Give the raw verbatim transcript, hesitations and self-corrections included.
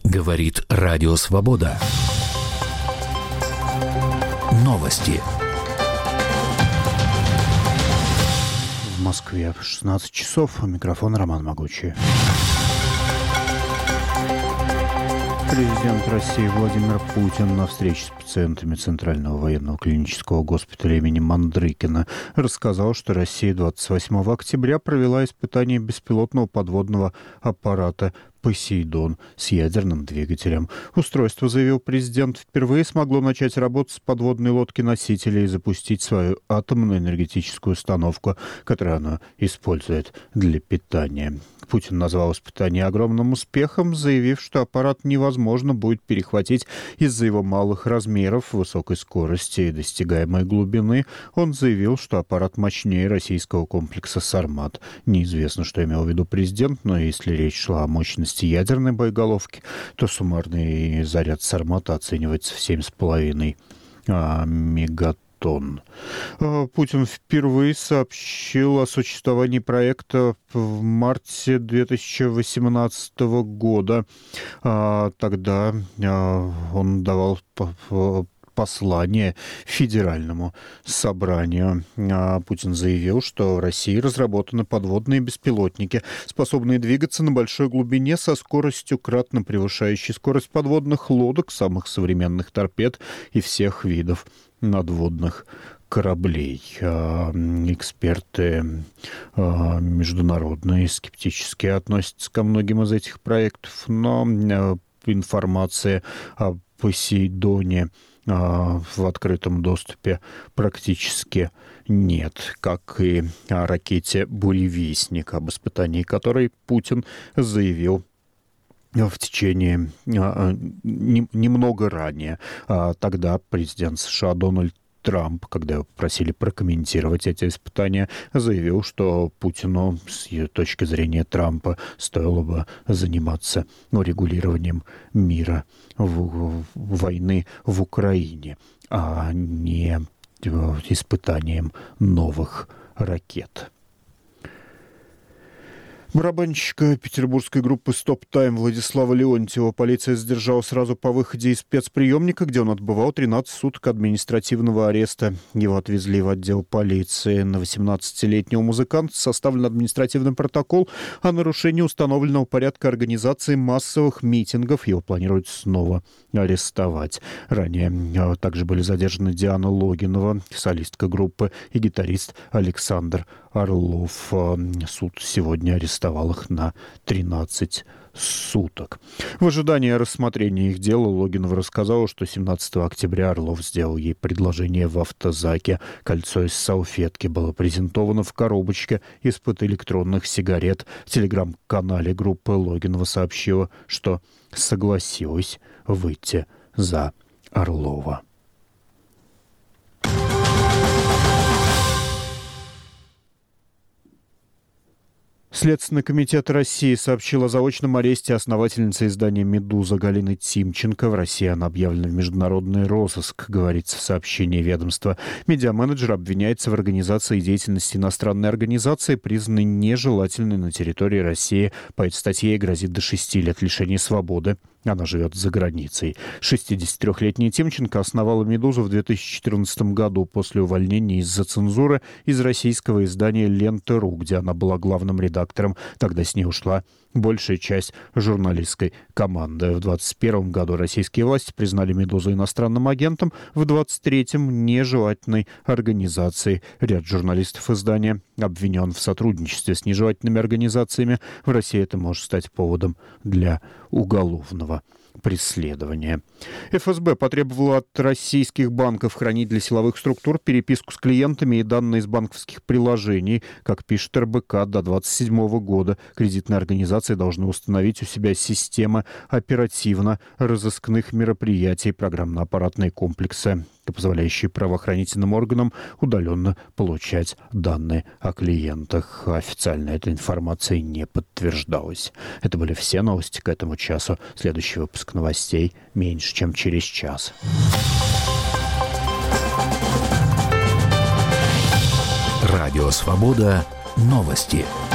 Говорит Радио Свобода. Новости. В Москве шестнадцать часов. Микрофон Роман Могучий. Президент России Владимир Путин на встрече с пациентами Центрального военного клинического госпиталя имени Мандрыкина рассказал, что Россия двадцать восьмого октября провела испытание беспилотного подводного аппарата «Посейдон» с ядерным двигателем. Устройство, заявил президент, впервые смогло начать работу с подводной лодки-носителя и запустить свою атомную энергетическую установку, которую оно использует для питания. Путин назвал испытание огромным успехом, заявив, что аппарат невозможно будет перехватить из-за его малых размеров, высокой скорости и достигаемой глубины. Он заявил, что аппарат мощнее российского комплекса «Сармат». Неизвестно, что имел в виду президент, но если речь шла о мощности ядерной боеголовки, то суммарный заряд «Сармата» оценивается в семь с половиной мегатонн. Путин впервые сообщил о существовании проекта в марте две тысячи восемнадцатого года. Тогда он давал послание Федеральному собранию. Путин заявил, что в России разработаны подводные беспилотники, способные двигаться на большой глубине со скоростью, кратно превышающей скорость подводных лодок, самых современных торпед и всех видов надводных кораблей. Эксперты международные скептически относятся ко многим из этих проектов, но информация о «Посейдоне» в открытом доступе практически нет, как и о ракете «Буревестник», об испытании которой Путин заявил в течение немного ранее. Тогда президент США Дональд Трамп, когда его попросили прокомментировать эти испытания, заявил, что Путину, с точки зрения Трампа, стоило бы заниматься урегулированием мира, в, войны в Украине, а не испытанием новых ракет. Барабанщика петербургской группы «Стоп-Тайм» Владислава Леонтьева полиция задержала сразу по выходе из спецприемника, где он отбывал тринадцать суток административного ареста. Его отвезли в отдел полиции. На восемнадцатилетнего музыканта составлен административный протокол о нарушении установленного порядка организации массовых митингов. Его планируют снова арестовать. Ранее также были задержаны Диана Логинова, солистка группы, и гитарист Александр Орлов. Суд сегодня арестовал их на тринадцать суток. В ожидании рассмотрения их дела Логинова рассказала, что семнадцатого октября Орлов сделал ей предложение в автозаке. Кольцо из салфетки было презентовано в коробочке из-под электронных сигарет. В телеграм-канале группы Логинова сообщила, что согласилась выйти за Орлова. Следственный комитет России сообщил о заочном аресте основательницы издания «Медуза» Галины Тимченко. В России она объявлена в международный розыск, говорится в сообщении ведомства. Медиаменеджер обвиняется в организации деятельности иностранной организации, признанной нежелательной на территории России. По этой статье ей грозит до шести лет лишения свободы. Она живет за границей. шестидесятитрёхлетняя Тимченко основала «Медузу» в две тысячи четырнадцатом году после увольнения из-за цензуры из российского издания «Лента.ру», где она была главным редактором. Тогда с ней ушла большая часть журналистской команды. В двадцать первом году российские власти признали «Медузу» иностранным агентом, в двадцать третьем — нежелательной организацией. Ряд журналистов издания обвинен в сотрудничестве с нежелательными организациями. В России это может стать поводом для уголовного преследования. эф эс бэ потребовала от российских банков хранить для силовых структур переписку с клиентами и данные из банковских приложений. Как пишет эр бэ ка, до двадцать седьмого года кредитные организации должны установить у себя системы оперативно-розыскных мероприятий, программно-аппаратные комплексы, позволяющие правоохранительным органам удаленно получать данные о клиентах. Официально эта информация не подтверждалась. Это были все новости к этому часу. Следующий выпуск новостей меньше, чем через час. Радио «Свобода». Новости.